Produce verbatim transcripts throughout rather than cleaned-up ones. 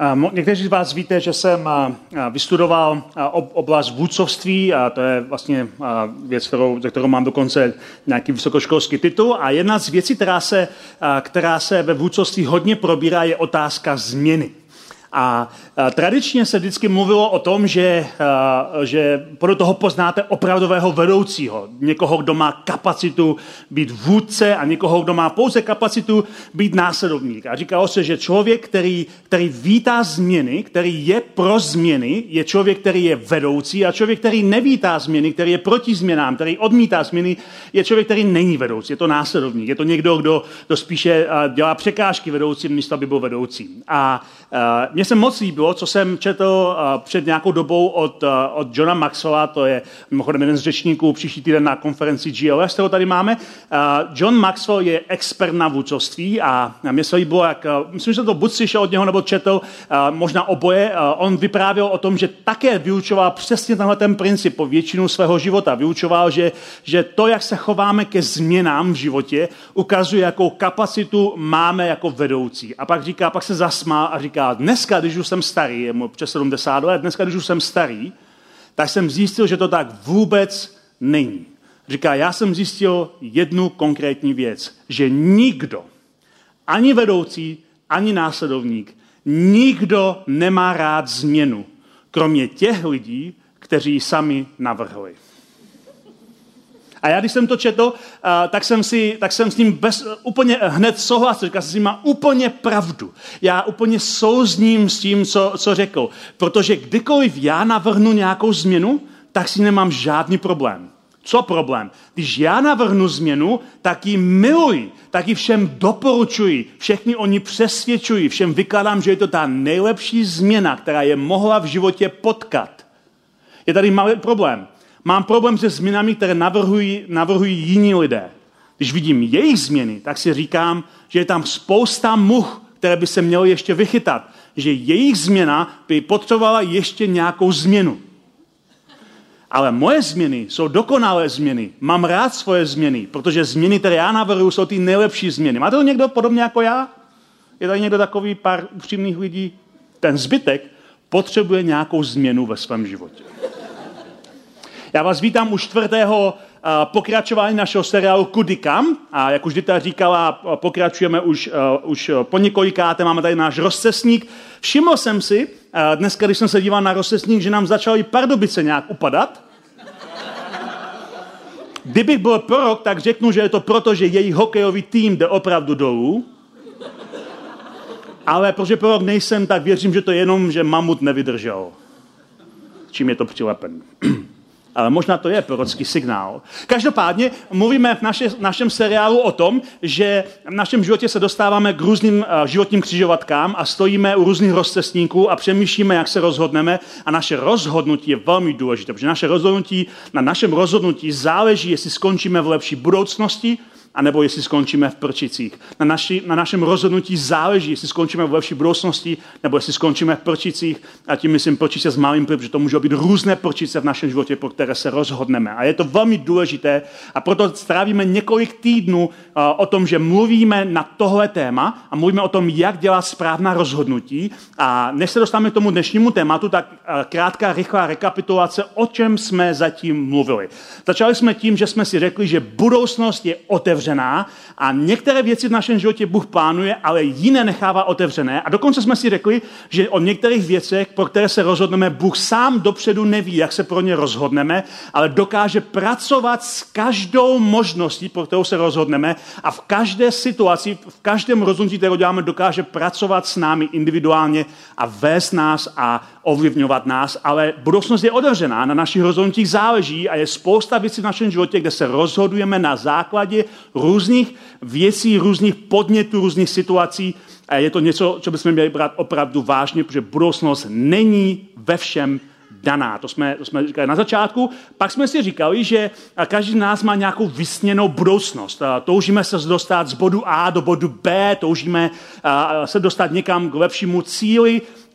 Někteří z vás víte, že jsem vystudoval oblast vůdcovství a to je vlastně věc, kterou, za kterou mám dokonce nějaký vysokoškolský titul. A jedna z věcí, která se, která se ve vůdcovství hodně probírá, je otázka změny. A, a tradičně se vždycky mluvilo o tom, že, a, že podle toho poznáte opravdového vedoucího. Někoho, kdo má kapacitu být vůdce a někoho, kdo má pouze kapacitu být následovník. A říkalo se, že člověk, který, který vítá změny, který je pro změny, je člověk, který je vedoucí, a člověk, který nevítá změny, který je proti změnám, který odmítá změny, je člověk, který není vedoucí. Je to následovník. Je to někdo, kdo, kdo spíše dělá překážky vedoucím, místo aby byl vedoucí. A mně se moc líbilo, co jsem četl uh, před nějakou dobou od, uh, od Johna Maxwella, to je mimochodem jeden z řečníků příští týden na konferenci G L S, kterou tady máme. Uh, John Maxwell je expert na vůdcovství a mně se líbilo, jak, uh, myslím, že to buď slyšel od něho, nebo četl, uh, možná oboje. Uh, on vyprávěl o tom, že také vyučoval přesně tenhle ten princip po většinu svého života. Vyučoval, že, že to, jak se chováme ke změnám v životě, ukazuje, jakou kapacitu máme jako vedoucí. A pak říká, pak se zasmál a říká, dneska, když už jsem starý, je mu přes sedmdesát let, dneska, když už jsem starý, tak jsem zjistil, že to tak vůbec není. Říká, já jsem zjistil jednu konkrétní věc, že nikdo, ani vedoucí, ani následovník, nikdo nemá rád změnu, kromě těch lidí, kteří ji sami navrhli. A já, když jsem to četl, tak jsem, si, tak jsem s ním bez, úplně hned souhlasil. Říkal jsem si, má úplně pravdu. Já úplně souzním s tím, co, co řekl. Protože kdykoliv já navrhnu nějakou změnu, tak si nemám žádný problém. Co problém? Když já navrhnu změnu, tak ji miluji, tak ji všem doporučuji, všechny oni přesvědčují, všem vykládám, že je to ta nejlepší změna, která je mohla v životě potkat. Je tady malý problém. Mám problém se změnami, které navrhují, navrhují jiní lidé. Když vidím jejich změny, tak si říkám, že je tam spousta much, které by se měly ještě vychytat. Že jejich změna by potřebovala ještě nějakou změnu. Ale moje změny jsou dokonalé změny. Mám rád svoje změny, protože změny, které já navrhuji, jsou ty nejlepší změny. Máte to někdo podobně jako já? Je tady někdo takový pár upřímných lidí? Ten zbytek potřebuje nějakou změnu ve svém životě. Já vás vítám u čtvrtého uh, pokračování našeho seriálu Kudy kam. A jak už Dita říkala, pokračujeme už, uh, už po několikáté, máme tady náš rozcestník. Všiml jsem si, uh, dneska, když jsem se díval na rozcestník, že nám začaly Pardubice nějak upadat. Kdybych byl prorok, tak řeknu, že je to proto, že jejich hokejový tým jde opravdu dolů. Ale protože prorok nejsem, tak věřím, že to je jenom, že mamut nevydržel. Čím je to přilepen. Ale možná to je prorocký signál. Každopádně mluvíme v naše, našem seriálu o tom, že v našem životě se dostáváme k různým uh, životním křižovatkám a stojíme u různých rozcestníků a přemýšlíme, jak se rozhodneme. A naše rozhodnutí je velmi důležité, protože naše rozhodnutí, na našem rozhodnutí záleží, jestli skončíme v lepší budoucnosti, anebo jestli skončíme v prčicích. Na, naši, na našem rozhodnutí záleží, jestli skončíme v lepší budoucnosti, nebo jestli skončíme v prčicích. A tím myslím prčice s malým p, protože to můžou být různé prčice v našem životě, pro které se rozhodneme. A je to velmi důležité a proto strávíme několik týdnů uh, o tom, že mluvíme na tohle téma a mluvíme o tom, jak dělat správná rozhodnutí. A než se dostaneme k tomu dnešnímu tématu, tak uh, krátká, rychlá rekapitulace, o čem jsme zatím mluvili. Začali jsme tím, že jsme si řekli, že budoucnost je otevřená a některé věci v našem životě Bůh plánuje, ale jiné nechává otevřené. A dokonce jsme si řekli, že o některých věcech, pro které se rozhodneme, Bůh sám dopředu neví, jak se pro ně rozhodneme, ale dokáže pracovat s každou možností, pro kterou se rozhodneme a v každé situaci, v každém rozhodnutí, které děláme, dokáže pracovat s námi individuálně a vést nás a ovlivňovat nás, ale budoucnost je otevřená, na našich rozhodnutích záleží a je spousta věcí v našem životě, kde se rozhodujeme na základě různých věcí, různých podnětů, různých situací. A je to něco, co bychom měli brát opravdu vážně, protože budoucnost není ve všem daná. To jsme, to jsme říkali na začátku. Pak jsme si říkali, že každý z nás má nějakou vysněnou budoucnost. Toužíme se dostat z bodu A do bodu B, toužíme se dostat někam k lepšímu cíli,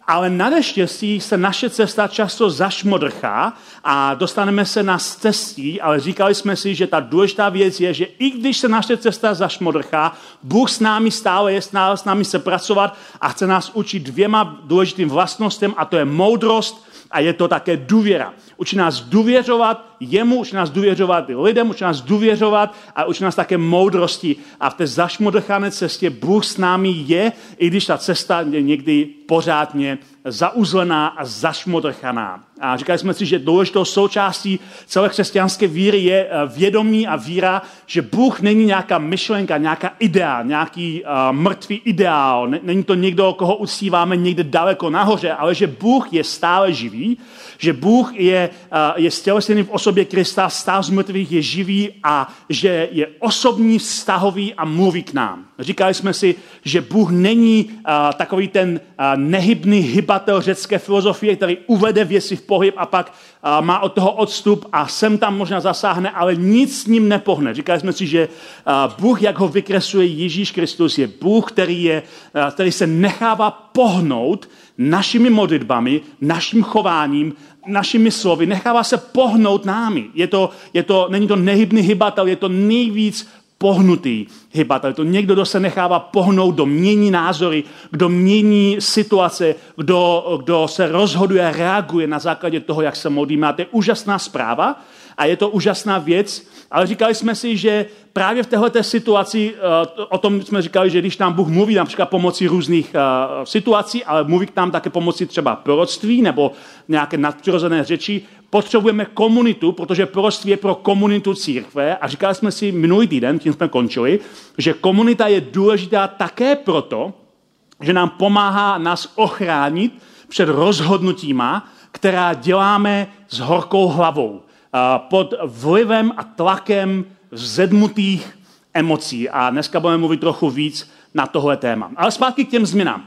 Ale nadeštěstí se naše cesta často zašmodrchá a dostaneme se na cestí, ale říkali jsme si, že ta důležitá věc je, že i když se naše cesta zašmodrchá, Bůh s námi stále je, stále s námi se pracovat a chce nás učit dvěma důležitým vlastnostem, a to je moudrost a je to také důvěra. Učí nás důvěřovat jemu, učí nás důvěřovat lidem, učí nás důvěřovat a učí nás také moudrosti. A v té zašmodrchané cestě Bůh s námi je, i když ta cesta je někdy pořádně zauzlená a zašmodrchaná. A říkali jsme si, že důležitou součástí celé křesťanské víry je vědomí a víra, že Bůh není nějaká myšlenka, nějaká idea, nějaký uh, mrtvý ideál. Není to někdo, koho uctíváme někde daleko nahoře, ale že Bůh je stále živý, že Bůh je, uh, je stělesněný v osobě Krista, stál z mrtvých, je živý a že je osobní, vztahový a mluví k nám. Říkali jsme si, že Bůh není uh, takový ten uh, nehybný hybatel řecké filozofie, který uvede věci v pohyb a pak uh, má od toho odstup a sem tam možná zasáhne, ale nic s ním nepohne. Říkali jsme si, že uh, Bůh, jak ho vykresluje Ježíš Kristus, je Bůh, který, je, uh, který se nechává pohnout našimi modlitbami, naším chováním, našimi slovy, nechává se pohnout námi. Je to, je to, není to nehybný hybatel, je to nejvíc pohnutý hybatel. Je to někdo, kdo se nechává pohnout, kdo mění názory, kdo mění situace, kdo, kdo se rozhoduje, reaguje na základě toho, jak se modlíme. A to je úžasná zpráva a je to úžasná věc, ale říkali jsme si, že právě v téhleté situaci, o tom jsme říkali, že když nám Bůh mluví například pomocí různých situací, ale mluví k nám také pomocí třeba proroctví nebo nějaké nadpřirozené řeči, potřebujeme komunitu, protože proroctví je pro komunitu církve a říkali jsme si minulý týden, tím jsme končili, že komunita je důležitá také proto, že nám pomáhá nás ochránit před rozhodnutíma, která děláme s horkou hlavou, pod vlivem a tlakem vzedmutých emocí. A dneska budeme mluvit trochu víc na tohle téma. Ale zpátky k těm změnám.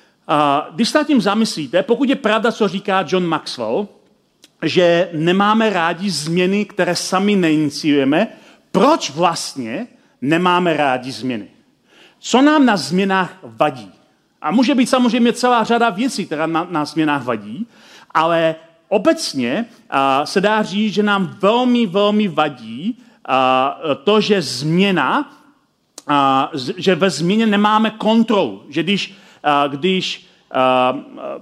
Když se nad tím zamyslíte, pokud je pravda, co říká John Maxwell, že nemáme rádi změny, které sami neiniciujeme, proč vlastně nemáme rádi změny? Co nám na změnách vadí? A může být samozřejmě celá řada věcí, která na, na změnách vadí, ale obecně a, se dá říct, že nám velmi, velmi vadí a, to, že změna, a, že ve změně nemáme kontrolu. Že když, a, když, a,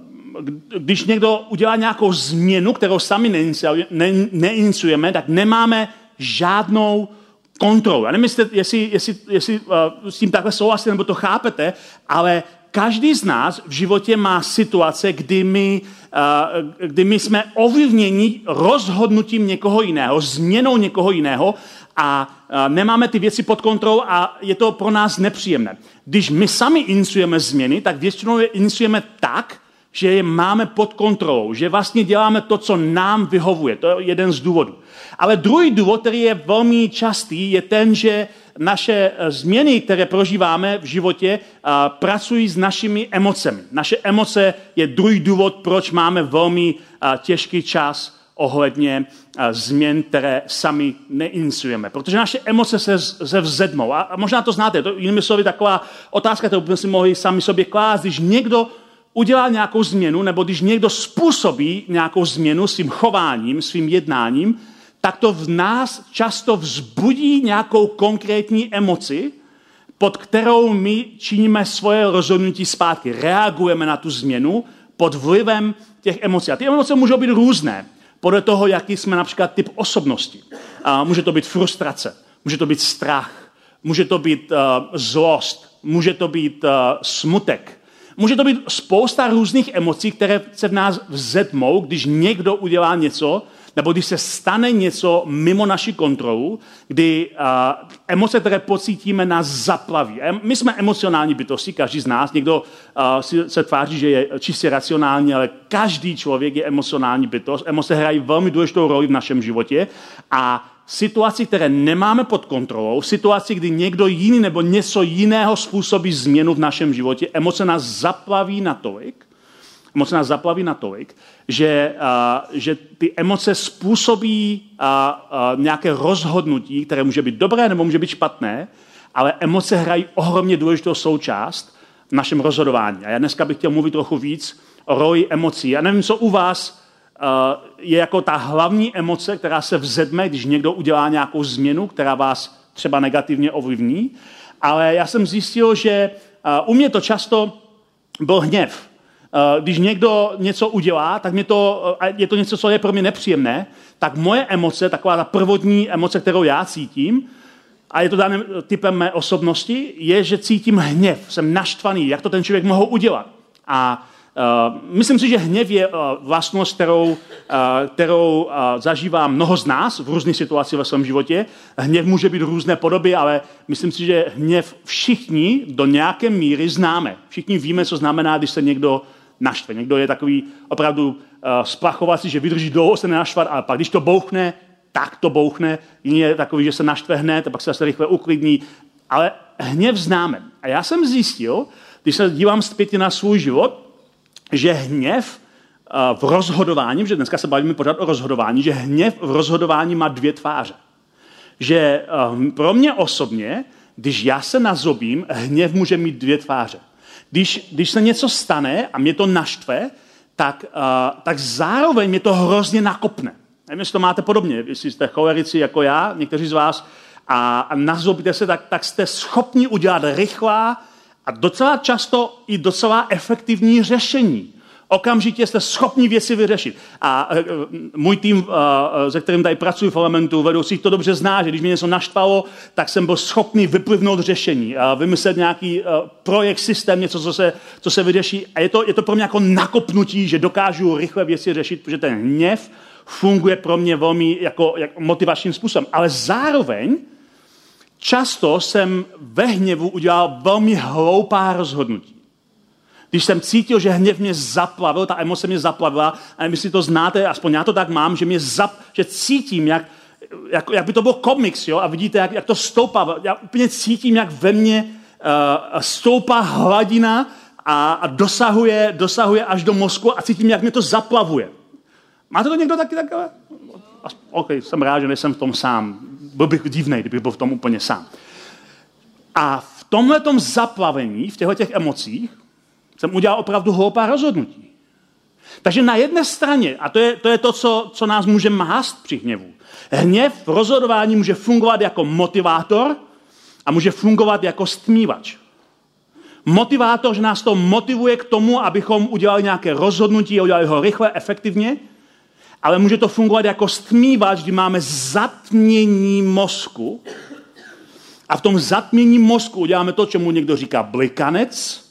když někdo udělá nějakou změnu, kterou sami neiniciujeme, tak nemáme žádnou kontrolu. Já nevím, jestli, jestli, jestli, jestli uh, s tím takhle souhlasíte, nebo to chápete, ale každý z nás v životě má situace, kdy my, uh, kdy my jsme ovlivněni rozhodnutím někoho jiného, změnou někoho jiného a uh, nemáme ty věci pod kontrolou a je to pro nás nepříjemné. Když my sami iniciujeme změny, tak většinou je iniciujeme tak, že je máme pod kontrolou, že vlastně děláme to, co nám vyhovuje. To je jeden z důvodů. Ale druhý důvod, který je velmi častý, je ten, že naše změny, které prožíváme v životě, pracují s našimi emocemi. Naše emoce je druhý důvod, proč máme velmi těžký čas ohledně změn, které sami neiniciujeme. Protože naše emoce se, se vzedmou. A možná to znáte. To jinými slovy taková otázka, kterou bychom si mohli sami sobě klást, když někdo udělá nějakou změnu, nebo když někdo způsobí nějakou změnu svým chováním, svým jednáním, tak to v nás často vzbudí nějakou konkrétní emoci, pod kterou my činíme svoje rozhodnutí zpátky. Reagujeme na tu změnu pod vlivem těch emocí. A ty emoce můžou být různé, podle toho, jaký jsme například typ osobnosti. A může to být frustrace, může to být strach, může to být uh, zlost, může to být uh, smutek. Může to být spousta různých emocí, které se v nás vzedmou, když někdo udělá něco, nebo když se stane něco mimo naši kontrolu, kdy uh, emoce, které pocítíme, nás zaplaví. My jsme emocionální bytosti, každý z nás. Někdo uh, si, se tváří, že je čistě racionální, ale každý člověk je emocionální bytost. Emoce hrají velmi důležitou roli v našem životě a situaci, které nemáme pod kontrolou, situaci, kdy někdo jiný nebo něco jiného způsobí změnu v našem životě, emoce nás zaplaví natolik, emoce nás zaplaví natolik, že, uh, že ty emoce způsobí uh, uh, nějaké rozhodnutí, které může být dobré nebo může být špatné, ale emoce hrají ohromně důležitou součást v našem rozhodování. A já dneska bych chtěl mluvit trochu víc roli emocí. Já nevím, co u vás uh, je jako ta hlavní emoce, která se vzedme, když někdo udělá nějakou změnu, která vás třeba negativně ovlivní, ale já jsem zjistil, že uh, u mě to často byl hněv. Uh, když někdo něco udělá, tak mě to, uh, je to něco, co je pro mě nepříjemné, tak moje emoce, taková ta prvotní emoce, kterou já cítím, a je to daným typem mé osobnosti, je, že cítím hněv, jsem naštvaný, jak to ten člověk mohl udělat. A uh, myslím si, že hněv je uh, vlastnost, kterou, uh, kterou uh, zažívá mnoho z nás v různých situacích ve svém životě. Hněv může být různé podoby, ale myslím si, že hněv všichni do nějaké míry známe. Všichni víme, co znamená, když se někdo naštve. Někdo je takový opravdu uh, splachovací, že vydrží dlouho se nenaštvat, ale pak když to bouchne, tak to bouchne. Jiný je takový, že se naštve hned a pak se zase rychle uklidní. Ale hněv známe. A já jsem zjistil, když se dívám zpětně na svůj život, že hněv v rozhodování, protože dneska se bavíme pořád o rozhodování, že hněv v rozhodování má dvě tváře. Že pro mě osobně, když já se nazlobím, hněv může mít dvě tváře. Když, když se něco stane a mě to naštve, tak, tak zároveň mě to hrozně nakopne. Nevím, jestli to máte podobně, jestli jste cholerici jako já, někteří z vás, a, a nazlobíte se, tak, tak jste schopni udělat rychlá a docela často i docela efektivní řešení. Okamžitě jste schopni věci vyřešit. A můj tým, se kterým tady pracuji v Elementu, vedoucí to dobře zná, že když mě něco naštvalo, tak jsem byl schopný vyplivnout řešení a vymyslet nějaký projekt, systém, něco, co se, co se vyřeší. A je to, je to pro mě jako nakopnutí, že dokážu rychle věci řešit, protože ten hněv funguje pro mě velmi jako, jako motivačním způsobem. Ale zároveň často jsem ve hněvu udělal velmi hloupá rozhodnutí. Když jsem cítil, že hněv mě zaplavil, ta emoce mě zaplavila, a nevím, jestli to znáte, aspoň já to tak mám, že mě zap, že cítím, jak, jak, jak by to byl komiks, jo, a vidíte, jak, jak to stoupá. Já úplně cítím, jak ve mně uh, stoupá hladina a, a dosahuje, dosahuje až do mozku a cítím, jak mě to zaplavuje. Máte to někdo taky takové? OK, jsem rád, že nejsem v tom sám. Byl bych divnej, kdybych byl v tom úplně sám. A v tomhletom zaplavení, v těchto těch emocích, jsem udělal opravdu hloupá rozhodnutí. Takže na jedné straně, a to je to, je to co, co nás může mást při hněvu, hněv v rozhodování může fungovat jako motivátor a může fungovat jako stmívač. Motivátor, že nás to motivuje k tomu, abychom udělali nějaké rozhodnutí a udělali ho rychle, efektivně, ale může to fungovat jako stmívač, kdy máme zatmění mozku a v tom zatmění mozku uděláme to, čemu někdo říká blikanec,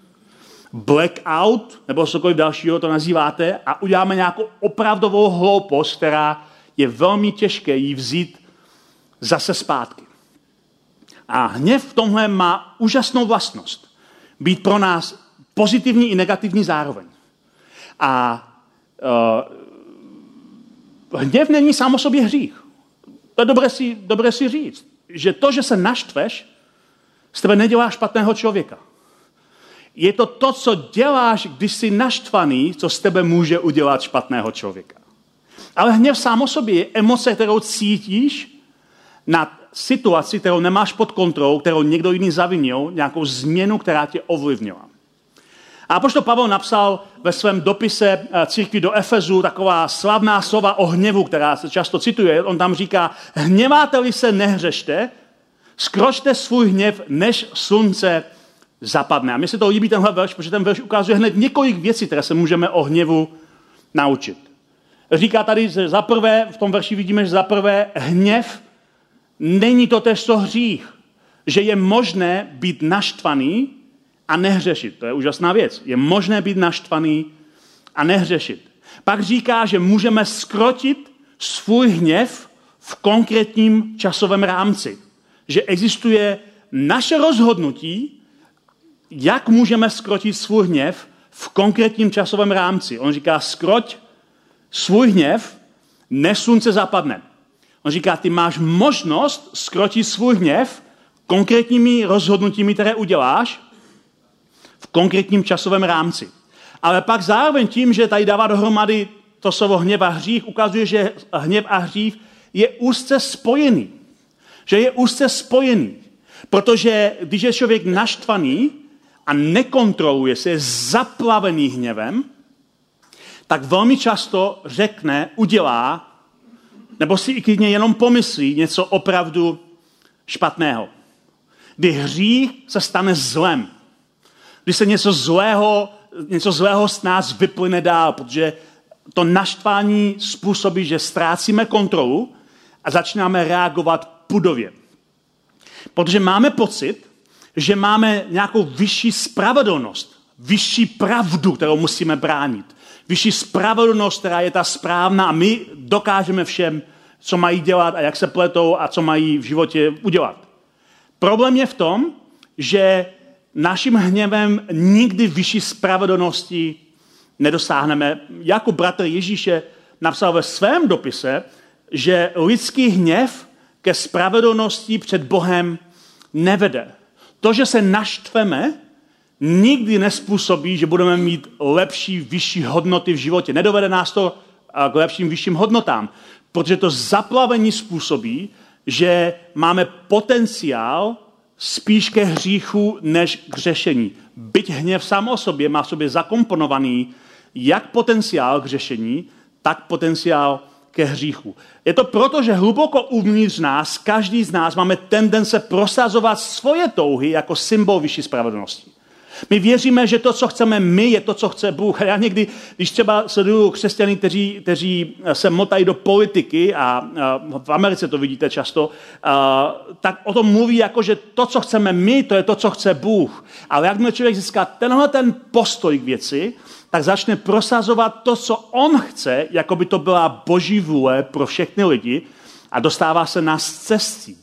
blackout, nebo cokoliv dalšího to nazýváte, a uděláme nějakou opravdovou hloupost, která je velmi těžké jí vzít zase zpátky. A hněv v tomhle má úžasnou vlastnost. Být pro nás pozitivní i negativní zároveň. A uh, hněv není sám o sobě hřích. To je dobré si, dobré si říct. Že to, že se naštveš, z tebe nedělá špatného člověka. Je to to, co děláš, když jsi naštvaný, co z tebe může udělat špatného člověka. Ale hněv sám o sobě je emoce, kterou cítíš na situaci, kterou nemáš pod kontrolou, kterou někdo jiný zavinil, nějakou změnu, která tě ovlivnila. A apoštol Pavel napsal ve svém dopise církvi do Efezu taková slavná slova o hněvu, která se často cituje. On tam říká, hněváte-li se, nehřešte, skročte svůj hněv, než slunce zapadne. A mně se to líbí tenhle verš, protože ten verš ukazuje hned několik věcí, které se můžeme o hněvu naučit. Říká tady, že za prvé, v tom verši vidíme, že za prvé hněv není to též co hřích. Že je možné být naštvaný a nehřešit. To je úžasná věc. Je možné být naštvaný a nehřešit. Pak říká, že můžeme zkrotit svůj hněv v konkrétním časovém rámci. Že existuje naše rozhodnutí, jak můžeme zkrotit svůj hněv v konkrétním časovém rámci. On říká, skroť svůj hněv, než slunce zapadne. On říká, ty máš možnost zkrotit svůj hněv konkrétními rozhodnutími, které uděláš v konkrétním časovém rámci. Ale pak zároveň tím, že tady dává dohromady to slovo hněv a hřích, ukazuje, že hněv a hřích je úzce spojený. Že je úzce spojený. Protože když je člověk naštvaný a nekontroluje se, je zaplavený hněvem, tak velmi často řekne, udělá, nebo si i klidně jenom pomyslí něco opravdu špatného. Kdy hřích se stane zlem. Kdy se něco zlého, něco zlého z nás vyplyne dál, protože to naštvání způsobí, že ztrácíme kontrolu a začínáme reagovat pudově. Protože máme pocit, že máme nějakou vyšší spravedlnost, vyšší pravdu, kterou musíme bránit. Vyšší spravedlnost, která je ta správná a my dokážeme všem, co mají dělat a jak se pletou a co mají v životě udělat. Problém je v tom, že naším hněvem nikdy vyšší spravedlnosti nedosáhneme. Jakub bratr Ježíše napsal ve svém dopise, že lidský hněv ke spravedlnosti před Bohem nevede. To, že se naštveme, nikdy nespůsobí, že budeme mít lepší, vyšší hodnoty v životě. Nedovede nás to k lepším, vyšším hodnotám, protože to zaplavení způsobí, že máme potenciál spíš ke hříchu než k řešení. Byť hněv sám o sobě má v sobě zakomponovaný jak potenciál k řešení, tak potenciál ke hříchu. Je to proto, že hluboko uvnitř nás, každý z nás máme tendence prosazovat svoje touhy jako symbol vyšší spravedlnosti. My věříme, že to, co chceme my, je to, co chce Bůh. A já někdy, když třeba sleduju křesťany, kteří, kteří se motají do politiky, a, a v Americe to vidíte často, a, tak o tom mluví jako, že to, co chceme my, to je to, co chce Bůh. Ale jakmile člověk získá tenhle ten postoj k věci, tak začne prosazovat to, co on chce, jako by to byla boží vůle pro všechny lidi a dostává se na cestí.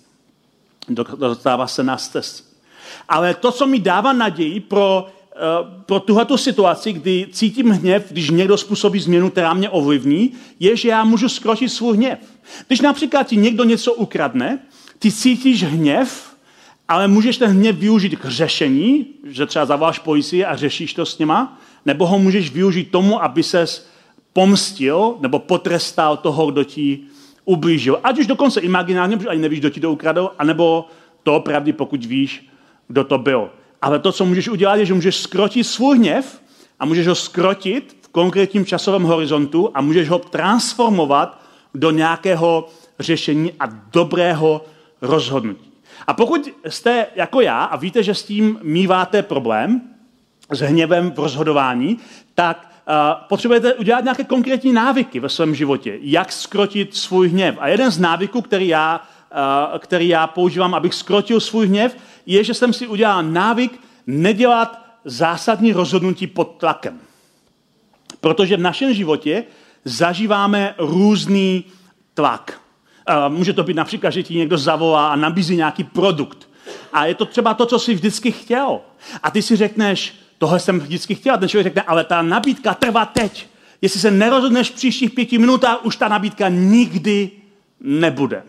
Dostává se na cestí. Ale to, co mi dává naději pro, uh, pro tuhletu situaci, kdy cítím hněv, když někdo způsobí změnu, která mě ovlivní, je, že já můžu zkrotit svůj hněv. Když například ti někdo něco ukradne, ty cítíš hněv, ale můžeš ten hněv využít k řešení, že třeba zavoláš policii a řešíš to s něma, nebo ho můžeš využít tomu, aby ses pomstil nebo potrestal toho, kdo ti ublížil. Ať už dokonce imaginárně, protože ani nevíš, kdo ti to ukradl, anebo to opravdu, pokud víš, kdo to byl. Ale to, co můžeš udělat, je, že můžeš zkrotit svůj hněv a můžeš ho zkrotit v konkrétním časovém horizontu a můžeš ho transformovat do nějakého řešení a dobrého rozhodnutí. A pokud jste jako já a víte, že s tím míváte problém, s hněvem v rozhodování, tak uh, potřebujete udělat nějaké konkrétní návyky ve svém životě, jak zkrotit svůj hněv. A jeden z návyků, který já, uh, který já používám, abych zkrotil svůj hněv, je, že jsem si udělal návyk nedělat zásadní rozhodnutí pod tlakem. Protože v našem životě zažíváme různý tlak. Uh, může to být například, že ti někdo zavolá a nabízí nějaký produkt. A je to třeba to, co jsi vždycky chtěl. A ty si řekneš, tohle jsem vždycky chtěl. A ten člověk řekne, ale ta nabídka trvá teď. Jestli se nerozhodneš v příštích pěti minutách, už ta nabídka nikdy nebude.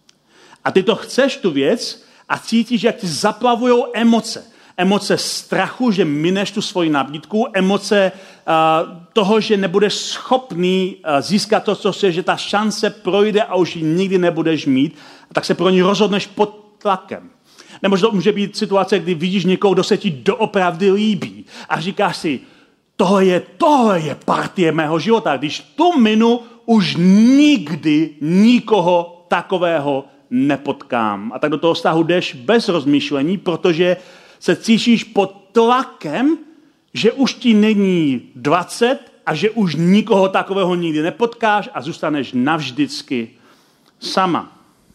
A ty to chceš, tu věc, a cítíš, jak ti zaplavujou emoce. Emoce strachu, že mineš tu svoji nabídku, emoce uh, toho, že nebudeš schopný uh, získat to, co chceš, že ta šance projde a už ji nikdy nebudeš mít, a tak se pro ní rozhodneš pod tlakem. Nebo to může být situace, kdy vidíš někoho, kdo se ti doopravdy líbí a říkáš si, tohle je, tohle je partie mého života. Když tu minu, už nikdy nikoho takového nepotkám. A tak do toho vztahu jdeš bez rozmýšlení, protože se cítíš pod tlakem, že už ti není dvacet a že už nikoho takového nikdy nepotkáš a zůstaneš navždycky sama.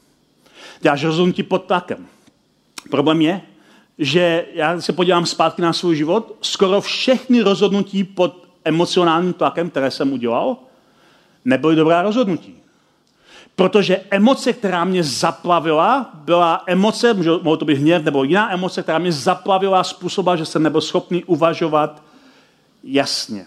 Děláš rozhodnutí pod tlakem. Problém je, že já se podívám zpátky na svůj život, skoro všechny rozhodnutí pod emocionálním tlakem, které jsem udělal, nebyly dobrá rozhodnutí. Protože emoce, která mě zaplavila, byla emoce, mohlo to být hněv nebo jiná emoce, která mě zaplavila, způsobila, že jsem nebyl schopný uvažovat jasně.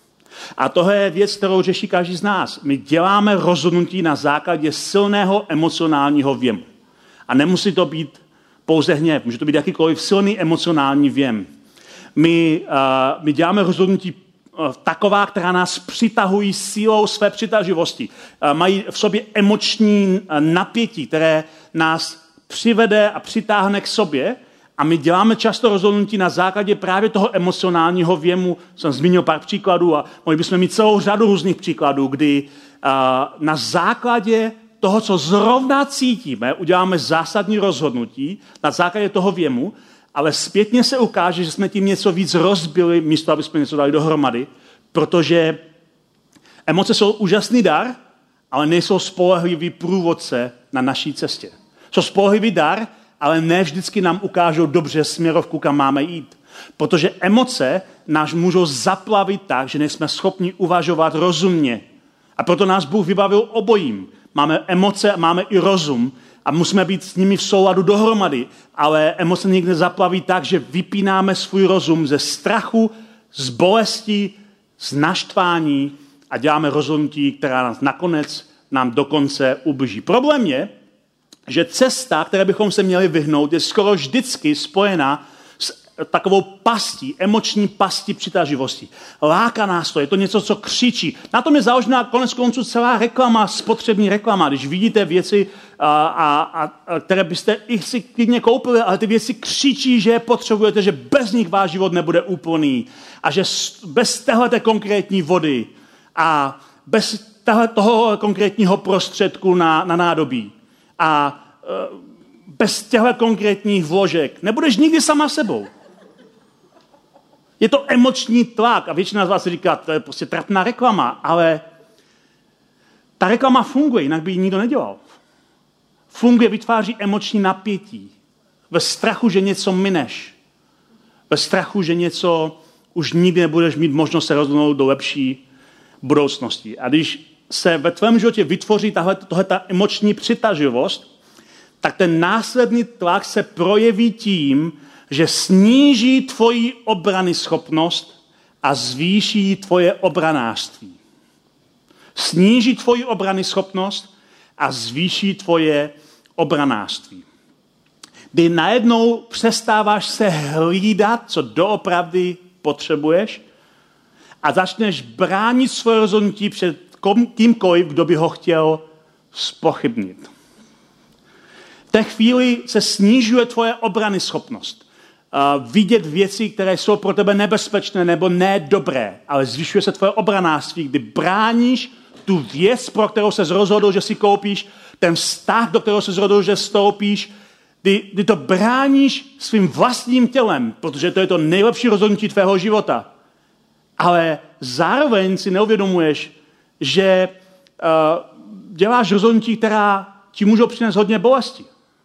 A tohle je věc, kterou řeší každý z nás. My děláme rozhodnutí na základě silného emocionálního věmu. A nemusí to být pouze hněv, může to být jakýkoliv silný emocionální věm. My, uh, my děláme rozhodnutí uh, taková, která nás přitahují sílou své přitažlivosti. Uh, mají v sobě emoční uh, napětí, které nás přivede a přitáhne k sobě A my děláme často rozhodnutí na základě právě toho emocionálního věmu. Jsem zmínil pár příkladů a mohli bychom mít celou řadu různých příkladů, kdy uh, na základě toho, co zrovna cítíme, uděláme zásadní rozhodnutí na základě toho věmu, ale zpětně se ukáže, že jsme tím něco víc rozbili, místo aby jsme něco dali dohromady, protože emoce jsou úžasný dar, ale nejsou spolehlivý průvodce na naší cestě. Jsou spolehlivý dar, ale ne vždycky nám ukážou dobře směrovku, kam máme jít. Protože emoce nás můžou zaplavit tak, že nejsme schopni uvažovat rozumně. A proto nás Bůh vybavil obojím. Máme emoce, máme i rozum a musíme být s nimi v souladu dohromady. Ale emoce někde zaplaví tak, že vypínáme svůj rozum ze strachu, z bolesti, z naštvání a děláme rozhodnutí, která nás nakonec nám dokonce ublíží. Problém je, že cesta, které bychom se měli vyhnout, je skoro vždycky spojená s takovou pastí, emoční pastí přitažlivosti. Láká nás to, je to něco, co křičí. Na tom je založená konec konců celá reklama, spotřební reklama. Když vidíte věci, a, a, a, které byste i si klidně koupili, ale ty věci křičí, že je potřebujete, že bez nich váš život nebude úplný a že bez téhleté konkrétní vody a bez toho konkrétního prostředku na, na nádobí a e, bez těchto konkrétních vložek nebudeš nikdy sama sebou. Je to emoční tlak a většina z vás říká, to je prostě trapná reklama, ale ta reklama funguje, jinak by ji nikdo nedělal. Funguje, vytváří emoční napětí. Ve strachu, že něco mineš. Ve strachu, že něco už nikdy nebudeš mít možnost se rozhodnout do lepší budoucnosti. A když se ve tvém životě vytvoří tahle, tahle emoční přitažlivost, tak ten následný tlak se projeví tím, že sníží tvoji obrany schopnost a zvýší tvoje obranářství. Sníží tvoji obrany schopnost a zvýší tvoje obranářství. Kdy najednou přestáváš se hlídat, co doopravdy potřebuješ a začneš bránit svoje rozhodnutí před kýmkoliv, kdo by ho chtěl zpochybnit. V té chvíli se snižuje tvoje obrany schopnost. Uh, vidět věci, které jsou pro tebe nebezpečné nebo nedobré, ale zvyšuje se tvoje obranářství, kdy bráníš tu věc, pro kterou se rozhodl, že si koupíš, ten vztah, do kterého se rozhodl, že vstoupíš, kdy, kdy to bráníš svým vlastním tělem, protože to je to nejlepší rozhodnutí tvého života. Ale zároveň si neuvědomuješ, že uh, děláš rozhodnutí, která ti můžou přinést hodně bolesti.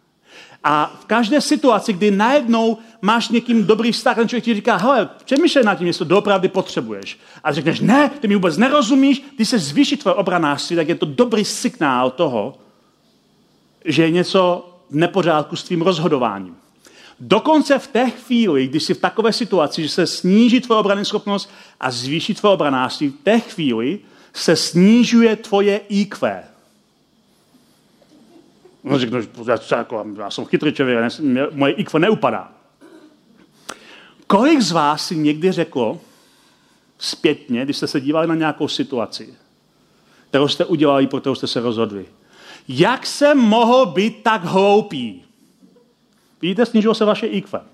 A v každé situaci, kdy najednou máš někým dobrý vztah, ten člověk ti říká, hele, přemýšlej nad tím, jestli to doopravdy potřebuješ. A řekneš, ne, ty mi vůbec nerozumíš, ty se zvýší tvoje obranářství, tak je to dobrý signál toho, že je něco v nepořádku s tvým rozhodováním. Dokonce v té chvíli, když jsi v takové situaci, že se sníží tvoje obrany schopnost a zvýší tvoje obranářství, v té chvíli se snižuje tvoje í kvé. No, řeknu, já jsem chytrý člověk, moje í kvé neupadá. Kolik z vás si někdy řeklo zpětně, když jste se dívali na nějakou situaci, kterou jste udělali, pro kterou jste se rozhodli, jak jsem mohl být tak hloupý? Vidíte, snižilo se vaše í kvé.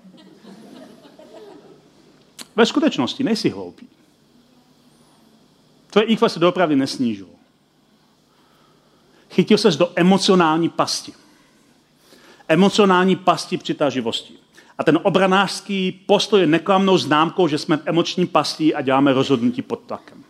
Ve skutečnosti nejsi hloupý. Tvoje í kvé se doopravdy nesnížilo. Chytil ses do emocionální pasti. Emocionální pasti přitažlivosti. A ten obranářský postoj je neklamnou známkou, že jsme v emoční pasti a děláme rozhodnutí pod tlakem.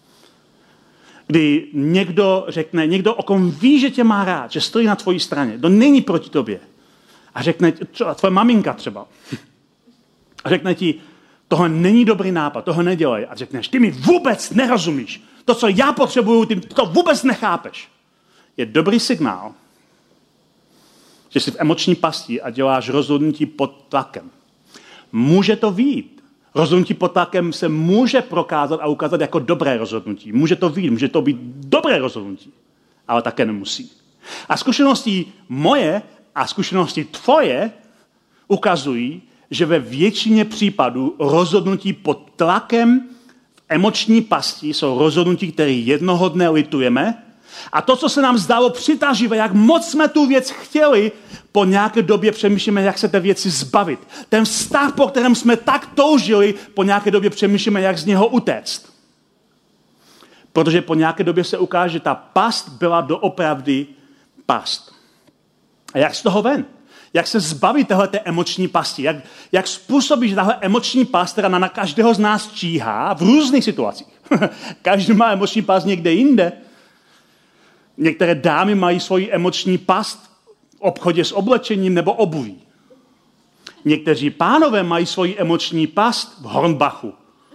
Kdy někdo řekne, někdo o kom ví, že tě má rád, že stojí na tvojí straně, to není proti tobě. A řekne, tvoje maminka třeba. A řekne ti, tohle není dobrý nápad, tohle nedělej. A řekneš, ty mi vůbec nerozumíš. To, co já potřebuju, ty to vůbec nechápeš. Je dobrý signál, že jsi v emoční pasti a děláš rozhodnutí pod tlakem. Může to vyjít. Rozhodnutí pod tlakem se může prokázat a ukázat jako dobré rozhodnutí. Může to vyjít, může to být dobré rozhodnutí, ale také nemusí. A zkušenosti moje a zkušenosti tvoje ukazují, že ve většině případů rozhodnutí pod tlakem v emoční pasti jsou rozhodnutí, které jednoho dne litujeme A to, co se nám zdálo přitažlivé, jak moc jsme tu věc chtěli, po nějaké době přemýšlíme, jak se té věci zbavit. Ten vztah, po kterém jsme tak toužili, po nějaké době přemýšlíme, jak z něho utéct. Protože po nějaké době se ukáže, že ta past byla doopravdy past. A jak z toho ven? Jak se zbavit téhleté emoční pasti? Jak, jak způsobit, že tahle emoční past, která na každého z nás číhá v různých situacích. Každý má emoční past někde jinde. Některé dámy mají svoji emoční past v obchodě s oblečením nebo obuví. Někteří pánové mají svoji emoční past v Hornbachu.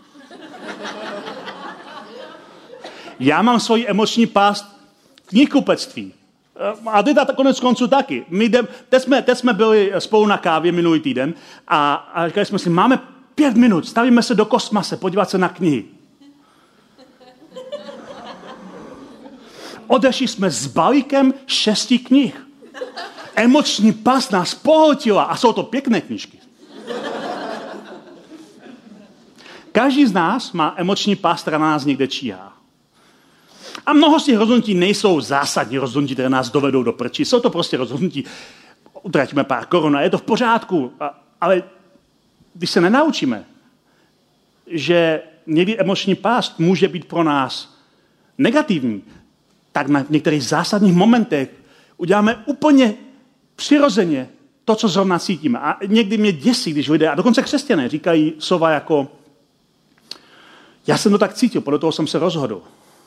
Já mám svoji emoční past v knihkupectví. A ty ta konec konců taky. My jdem, teď, jsme, teď jsme byli spolu na kávě minulý týden a, a říkali jsme si, máme pět minut, stavíme se do kosmase, podívat se na knihy. Odešli jsme s balíkem šesti knih. Emoční past nás pohltila a jsou to pěkné knížky. Každý z nás má emoční past, která na nás někde číhá. A mnoho z těch rozhodnutí nejsou zásadní rozhodnutí, které nás dovedou do prčí. Jsou to prostě rozhodnutí, utratíme pár korun a je to v pořádku. A, ale když se nenaučíme, že někdy emoční pást může být pro nás negativní, tak na některých zásadních momentech uděláme úplně přirozeně to, co zrovna cítíme. A někdy mě děsí, když lidé, a dokonce křesťané, říkají slova jako já jsem to tak cítil, podle toho jsem se rozhodl.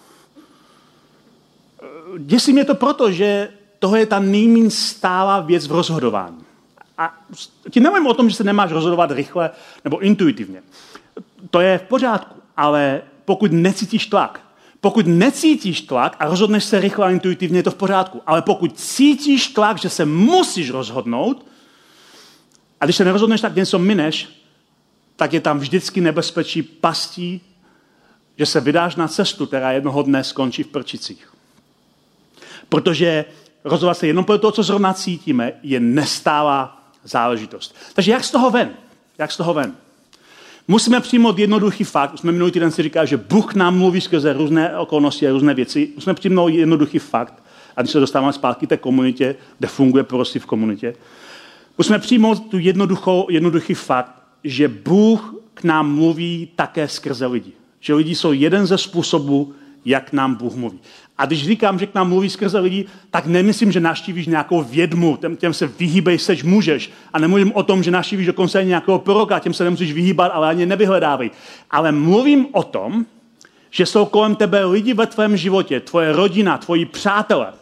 Děsí mě to proto, že toho je ta nejméně stálá věc v rozhodování. A ti nemluvím o tom, že se nemáš rozhodovat rychle nebo intuitivně. To je v pořádku, ale pokud necítíš tlak, pokud necítíš tlak a rozhodneš se rychle a intuitivně, je to v pořádku. Ale pokud cítíš tlak, že se musíš rozhodnout, a když se nerozhodneš, tak něco mineš, tak je tam vždycky nebezpečí pastí, že se vydáš na cestu, která jednoho dne skončí v prčicích. Protože rozhodovat se jenom podle toho, co zrovna cítíme, je nestálá záležitost. Takže jak z toho ven? Jak z toho ven? Musíme přijmout jednoduchý fakt. Už jsme minulý týden si říkali, že Bůh nám mluví skrze různé okolnosti a různé věci. Musíme přijmout jednoduchý fakt. A když se dostáváme zpátky té komunitě, kde funguje prostě v komunitě, musíme přijmout tu jednoduchou, jednoduchý fakt, že Bůh k nám mluví také skrze lidi. Že lidi jsou jeden ze způsobů, jak nám Bůh mluví. A když říkám, že k nám mluví skrze lidi, tak nemyslím, že navštívíš nějakou vědmu, těm, těm se vyhýbej, seč můžeš. A nemluvím o tom, že navštívíš dokonce nějakého proroka, těm se nemusíš vyhýbat, ale ani nevyhledávej. Ale mluvím o tom, že jsou kolem tebe lidi ve tvém životě, tvoje rodina, tvoji přátelé,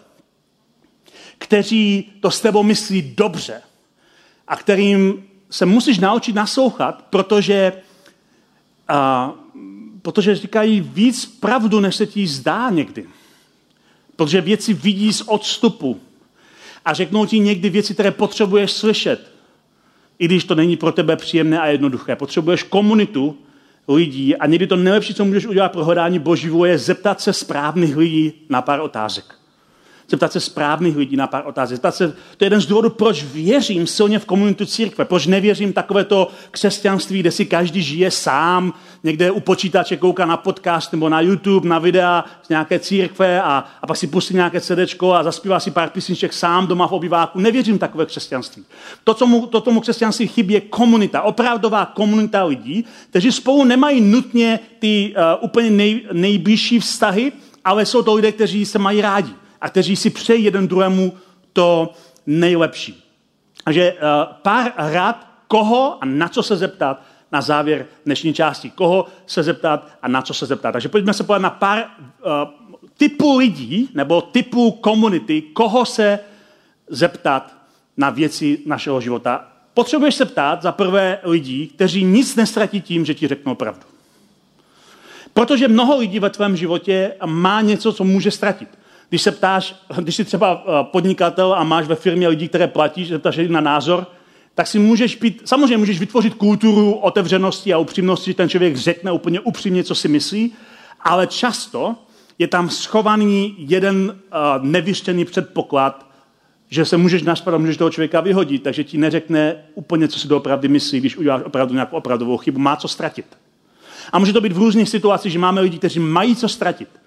kteří to s tebou myslí dobře a kterým se musíš naučit naslouchat, protože, a, protože říkají víc pravdu, než se ti zdá někdy. Protože věci vidí z odstupu a řeknou ti někdy věci, které potřebuješ slyšet, i když to není pro tebe příjemné a jednoduché. Potřebuješ komunitu lidí a někdy to nejlepší, co můžeš udělat pro hledání Boží vůle, je zeptat se správných lidí na pár otázek. Zeptat se správných lidí na pár otázek. Zeptat se, to je jeden z důvodů, proč věřím silně v komunitu církve, proč nevěřím takovéto křesťanství, kde si každý žije sám, někde u počítače kouká na podcast nebo na YouTube, na videa z nějaké církve a, a pak si pustí nějaké CDčko a zaspívá si pár písniček sám doma v obyváku. Nevěřím takové křesťanství. To, co mu, to tomu křesťanství chybí, je komunita, opravdová komunita lidí, kteří spolu nemají nutně ty uh, úplně nej, nejbližší vztahy, ale jsou to lidé, kteří se mají rádi a kteří si přejí jeden druhému to nejlepší. Takže uh, pár rad, koho a na co se zeptat na závěr dnešní části. Koho se zeptat a na co se zeptat. Takže pojďme se podívat na pár uh, typů lidí nebo typů komunity, koho se zeptat na věci našeho života. Potřebuješ se ptát za prvé lidí, kteří nic nestratí tím, že ti řeknou pravdu. Protože mnoho lidí ve tvém životě má něco, co může ztratit. Když se ptáš, když jsi třeba podnikatel a máš ve firmě lidi, které platíš, že ptáš na názor, tak si můžeš pít, samozřejmě můžeš vytvořit kulturu otevřenosti a upřímnosti, že ten člověk řekne úplně upřímně, co si myslí, ale často je tam schovaný jeden uh, nevyřčený předpoklad, že se můžeš naštvat a můžeš toho člověka vyhodit, takže ti neřekne úplně, co si doopravdy myslí, když uděláš opravdu nějakou opravdovou chybu, má co ztratit. A může to být v různých situacích, že máme lidi, kteří mají co ztratit.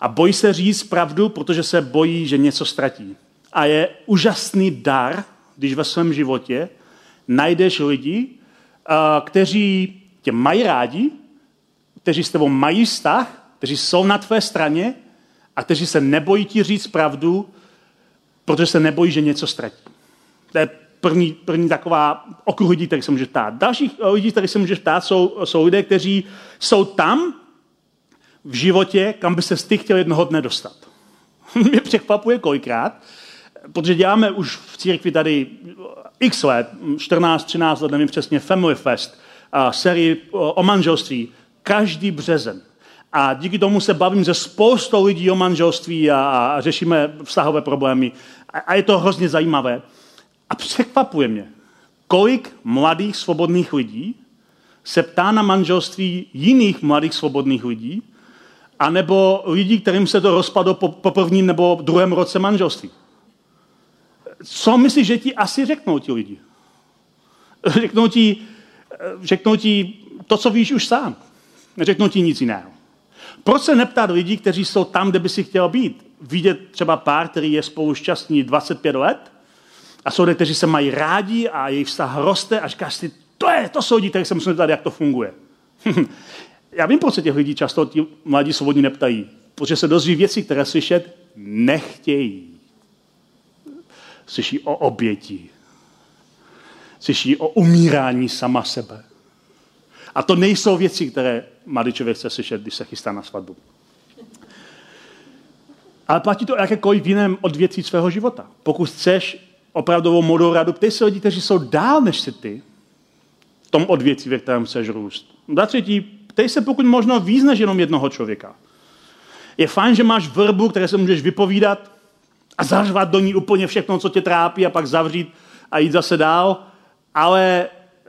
A bojí se říct pravdu, protože se bojí, že něco ztratí. A je úžasný dar, když ve svém životě najdeš lidi, kteří tě mají rádi, kteří s tebou mají vztah, kteří jsou na tvé straně a kteří se nebojí ti říct pravdu, protože se nebojí, že něco ztratí. To je první, první taková okruh lidí, který se může ptát. Dalších lidí, který se může ptát, jsou, jsou lidé, kteří jsou tam v životě, kam by se ty chtěl jednoho dne dostat. Mě překvapuje kolikrát, protože děláme už v církvi tady x let, čtrnáct, třináct let, nevím přesně, Family Fest, a sérii o manželství, každý březen. A díky tomu se bavím se spoustou lidí o manželství a, a řešíme vztahové problémy. A, a je to hrozně zajímavé. A překvapuje mě, kolik mladých svobodných lidí se ptá na manželství jiných mladých svobodných lidí, anebo lidí, kterým se to rozpadlo po, po prvním nebo druhém roce manželství. Co myslíš, že ti asi řeknou ti lidi? Řeknou ti, řeknou ti to, co víš už sám. Neřeknou ti nic jiného. Proč se neptát lidí, kteří jsou tam, kde by si chtěl být? Vidět třeba pár, který je spolu šťastný dvacet pět let a jsou lidé, kteří se mají rádi a jejich vztah roste a říkáš si, to, je, to jsou lidi, kteří se musí ptát, jak to funguje. Já vím, proč se těch lidí často ti mladí svobodní neptají. Protože se dozví věci, které slyšet nechtějí. Slyší o oběti. Slyší o umírání sama sebe. A to nejsou věci, které mladý člověk chce slyšet, když se chystá na svatbu. Ale platí to jakékoliv v jiném odvětví svého života. Pokud chceš opravdovou modou radu, ptej se lidí, kteří jsou dál než si ty, v tom odvětví, ve kterém chceš růst. Za třetí, ptej se pokud možno víc než jenom jednoho člověka. Je fajn, že máš vrbu, které se můžeš vypovídat a zařvat do ní úplně všechno, co tě trápí a pak zavřít a jít zase dál, ale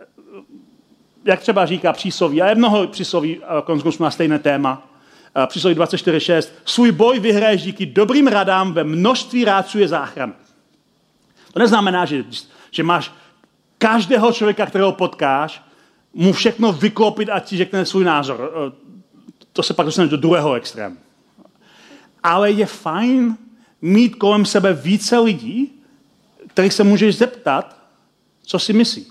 jak třeba říká přísloví, a je mnoho přísloví konzkusu na stejné téma, přísloví dvacet čtyři šest, svůj boj vyhraješ díky dobrým radám, ve množství rádců je záchrana. To neznamená, že, že máš každého člověka, kterého potkáš, mu všechno vyklopit a ti řekne svůj názor. To se pak dostane do druhého extrému. Ale je fajn mít kolem sebe více lidí, kterých se můžeš zeptat, co si myslí.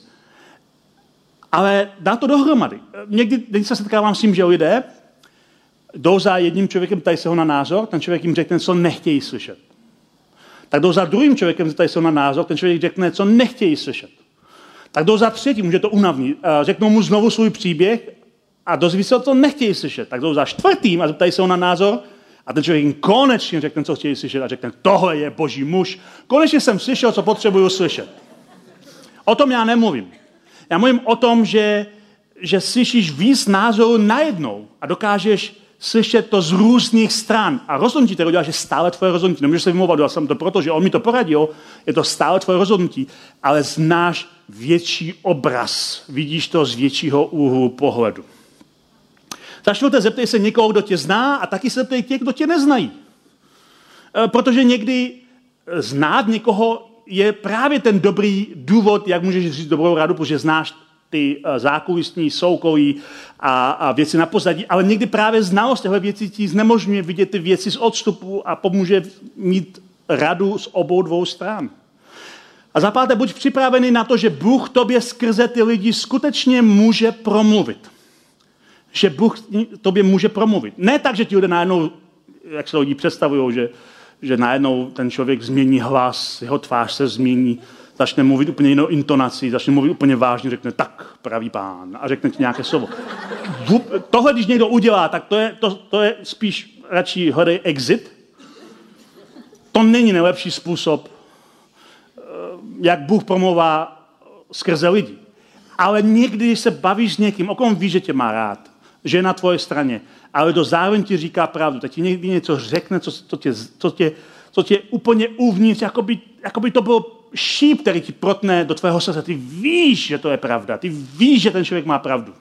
Ale dá to dohromady. Někdy, když se setkávám s tím, že lidé jdou za jedním člověkem, ptají se ho na názor, ten člověk jim řekne, co nechtějí slyšet. Tak jdou za druhým člověkem, ptají se ho na názor, ten člověk řekne, co nechtějí slyšet. Tak jdou za třetím, může to unavnit, řeknou mu znovu svůj příběh a dozví se, co nechtějí slyšet. Tak jdou za čtvrtým a zeptají se ho na názor a ten člověk jim konečně řekne, co chtějí slyšet a řekne, tohle je boží muž. Konečně jsem slyšel, co potřebuju slyšet. O tom já nemluvím. Já mluvím o tom, že, že slyšíš víc názorů najednou a dokážeš slyšet to z různých stran. A rozhodnutí, které uděláš, je stále tvoje rozhodnutí. Nemůžeš se vymlouvat, dělal jsem to proto, že on mi to poradil, je to stále tvoje rozhodnutí, ale znáš větší obraz. Vidíš to z většího úhlu pohledu. Za čtvrté, zeptej se někoho, kdo tě zná a taky se zeptej těch, kdo tě neznají. Protože někdy znát někoho je právě ten dobrý důvod, jak můžeš říct dobrou radu, protože znáš ty zákulisní, soukolí a, a věci na pozadí, ale někdy právě znalost těchto věcí ti znemožňuje vidět ty věci z odstupu a pomůže mít radu z obou dvou stran. A za páté, buď připravený na to, že Bůh tobě skrze ty lidi skutečně může promluvit. Že Bůh tobě může promluvit. Ne tak, že ti lidé najednou, jak se lidi představují, že, že najednou ten člověk změní hlas, jeho tvář se změní, začne mluvit úplně jinou intonací, začne mluvit úplně vážně, řekne tak, pravý pán, a řekne ti nějaké slovo. Tohle, když někdo udělá, tak to je, to, to je spíš radši hledej exit. To není nejlepší způsob, jak Bůh promluvá skrze lidi. Ale někdy, když se bavíš s někým, o kom víš, že tě má rád, že je na tvoje straně, ale to zároveň ti říká pravdu, tak ti někdy něco řekne, co, co, tě, co, tě, co tě úplně uvnitř, jako by, jako by to byl šíp, který ti protne do tvého srdce. Ty víš, že to je pravda. Ty víš, že ten člověk má pravdu.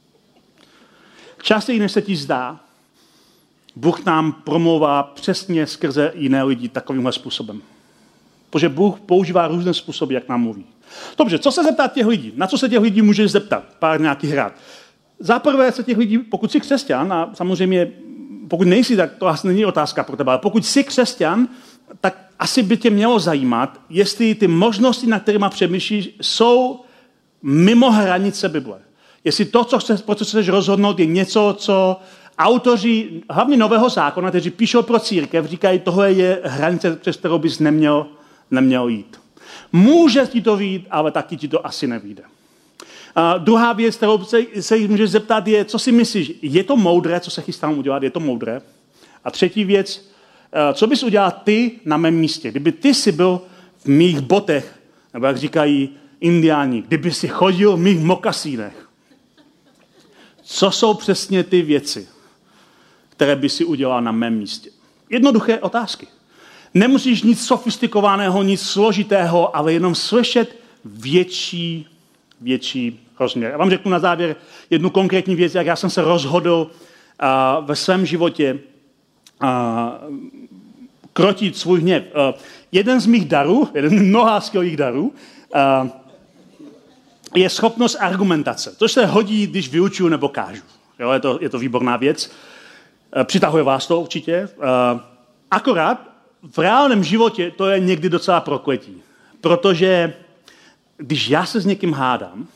Častěji, než se ti zdá, Bůh nám promlouvá přesně skrze jiné lidi takovýmhle způsobem. Protože Bůh používá různé způsoby, jak nám mluví. Dobře, co se zeptat těch lidí? Na co se těch lidí můžeš zeptat? Pár nějakých rád. Za prvé se těch lidí, pokud jsi křesťan, a samozřejmě pokud nejsi, tak to asi není otázka pro tebe, ale pokud jsi křesťan, tak asi by tě mělo zajímat, jestli ty možnosti, na kterými přemýšlíš, jsou mimo hranice Bible. Jestli to, co chceš, pro co chceš rozhodnout, je něco, co autoři, hlavně Nového zákona, kteří píšou pro církev, říkají, tohle je hranice, přes kterou bys neměl, neměl jít. Může ti to vyjít, ale taky ti to asi nevyjde. A druhá věc, kterou se, se jich můžeš zeptat, je, co si myslíš, je to moudré, co se chystám udělat, je to moudré? A třetí věc, co bys udělal ty na mém místě? Kdyby ty si byl v mých botech, nebo jak říkají indiáni, kdyby si chodil v mých mokasínech. Co jsou přesně ty věci, které by si udělal na mém místě? Jednoduché otázky. Nemusíš nic sofistikovaného, nic složitého, ale jenom slyšet větší, větší rozměr. Já vám řeknu na závěr jednu konkrétní věc, jak já jsem se rozhodl uh, ve svém životě uh, krotit svůj hněv. Uh, jeden z mých darů, jeden z mnoha skvělých darů, uh, je schopnost argumentace, což se hodí, když vyučuju nebo kážu. Jo, je, to, je to výborná věc. Uh, přitahuje vás to určitě. Uh, akorát v reálném životě to je někdy docela prokletí, protože když já se s někým hádám,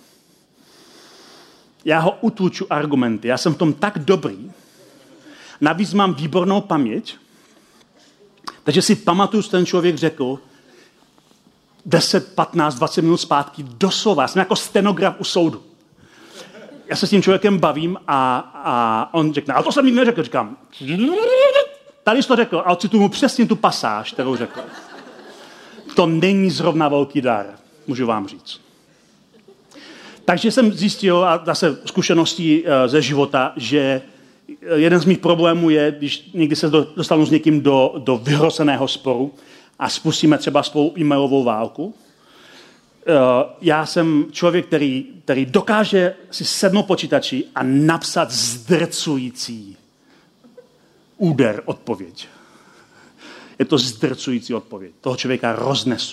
já ho utluču argumenty, já jsem v tom tak dobrý, navíc mám výbornou paměť, takže si pamatuju, že ten člověk řekl deset, patnáct, dvacet minut zpátky doslova, já jsem jako stenograf u soudu. Já se s tím člověkem bavím a, a on řekne, ale to jsem nikdy neřekl, říkám, tady jsi to řekl, ale cituju mu přesně tu pasáž, kterou řekl. To není zrovna velký dar, můžu vám říct. Takže jsem zjistil, a zase zkušeností ze života, že jeden z mých problémů je, když někdy se dostanu s někým do, do vyhroceného sporu a spustíme třeba spolu e-mailovou válku. Já jsem člověk, který, který dokáže si sednout počítači a napsat zdrcující úder, odpověď. Je to zdrcující odpověď. Toho člověka roznesu.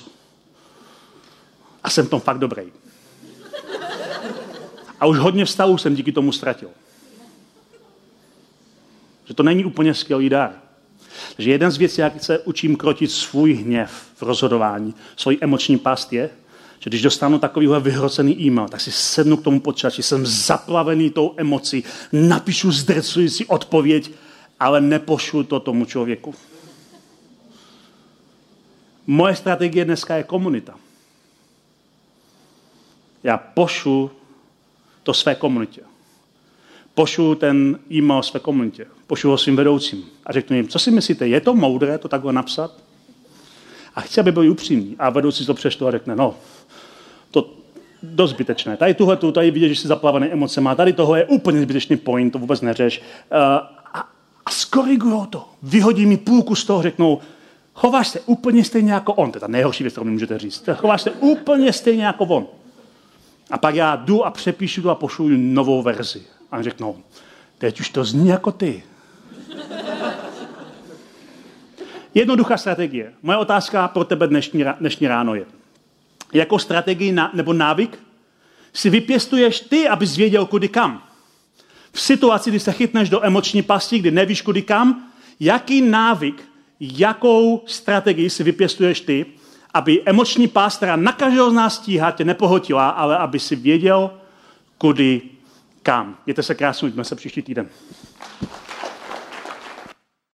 A jsem v tom fakt dobrý. A už hodně vztahů jsem díky tomu ztratil. Že to není úplně skvělý dar. Takže jeden z věcí, jak se učím krotit svůj hněv v rozhodování, svoji emoční past je, že když dostanu takovýhle vyhrocený e-mail, tak si sednu k tomu počítači, jsem zaplavený tou emocí, napíšu zdrcující odpověď, ale nepošlu to tomu člověku. Moje strategie dneska je komunita. Já pošlu to své komunitě. Pošlu ten e-mail své komunitě. Pošlu ho svým vedoucím. A řeknu jim, co si myslíte, je to moudré to takhle napsat? A chci, aby byli upřímní. A vedoucí to přečtu a řekne, no, to dost zbytečné. Tady tuhletu, tady vidět, že jsi zaplavený emocema. Tady toho je úplně zbytečný point, to vůbec neřeš. Uh, a, a skorigujou to. Vyhodí mi půlku z toho, řeknou, chováš se úplně stejně jako on. To je ta nejhorší věc, kterou mi můžete říct. Chováš se úplně stejně jako on. A pak já jdu a přepíšu to a pošlu novou verzi. A řeknou, teď už to zní jako ty. Jednoduchá strategie. Moje otázka pro tebe dnešní, dnešní ráno je. Jakou strategii na, nebo návyk si vypěstuješ ty, abys věděl, kudy kam? V situaci, kdy se chytneš do emoční pasti, kdy nevíš, kudy kam, jaký návyk, jakou strategii si vypěstuješ ty, aby emoční past, která na každého z nás stíhá, tě nepohltila, ale aby si věděl, kudy kam. Mějte se krásně, uvidíme se příští týden.